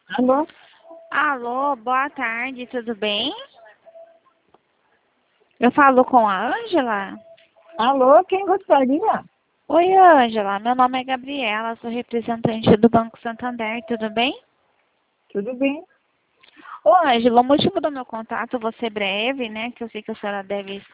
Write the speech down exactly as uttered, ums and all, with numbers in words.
Alô? Alô, boa tarde, tudo bem? Eu falo com a Ângela? Alô, quem gostaria? Oi, Ângela, meu nome é Gabriela, sou representante do Banco Santander, tudo bem? Tudo bem? Ô, Ângela, o motivo do meu contato, vou ser breve, né, que eu sei que a senhora deve